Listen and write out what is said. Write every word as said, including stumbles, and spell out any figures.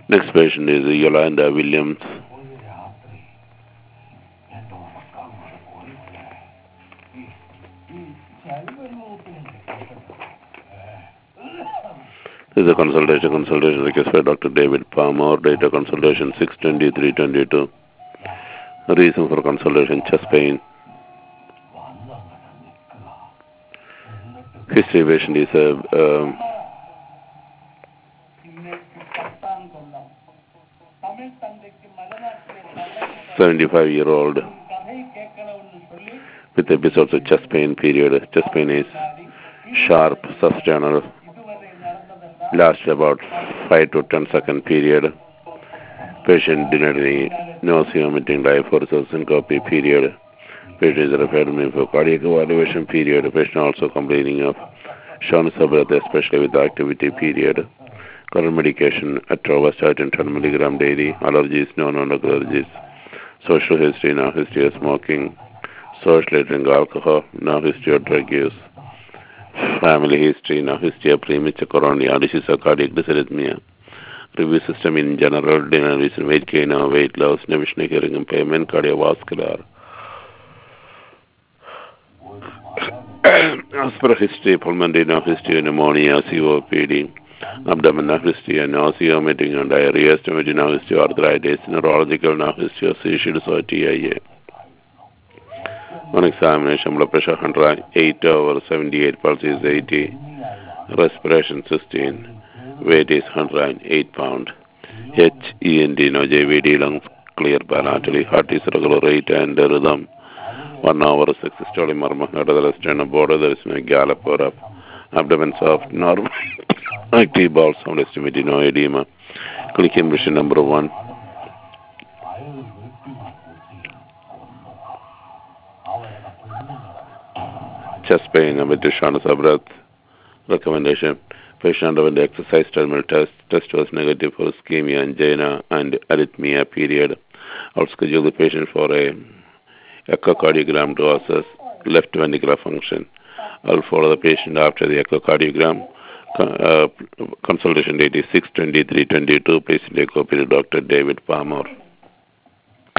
Next patient is Yolanda Williams. This is a consultation. Consultation request by Doctor David Palmer. Data consultation six twenty-three twenty-two. Reason for consultation: chest pain. History patient is a um, seventy-five year old with episodes of chest pain. Period. Chest pain is sharp, sustained, lasts about five to ten second period. Patient denied any nausea, vomiting, life forces, syncope. Period. Patient is referred me for cardiac evaluation. Period. Patient also complaining of shortness of breath, especially with activity. Period. Current medication: atorvastatin ten milligram daily. Allergies: no non-allergies. Social history: no history of smoking. Socially drink alcohol. No history of drug use. Family history: no history of premature coronary disease or cardiac dysarrhythmia. Review system in general: dinner reason, weight gain or weight loss, no vision, hearing impairment, cardiovascular. As per history: pulmonary, no history of pneumonia, C O P D. Abdomen, no history of nausea, vomiting, and diarrhea. Stomach, no history of arthritis. Neurological, no history of seizures or T I A. On examination: blood pressure one hundred eight over seventy-eight, pulse is eighty, respiration sixteen, weight is one hundred eight pound. H E N D, no J V D, lungs clear bilaterally, heart is regular rate and rhythm. One hour six systolic murmur, heart of the sternum border, there is no gallop or up. Abdomen soft, normal, active bowel sound estimated, no edema. Click impression number one. Chest pain, a bit of shortness of breath. Recommendation: patient underwent the exercise terminal test. Test was negative for ischemia, angina, and arrhythmia. Period. I'll schedule the patient for a echocardiogram to assess left ventricular function. I'll follow the patient after the echocardiogram. Uh, consultation date is six twenty-three twenty-two. Patient echo to Doctor David Palmer.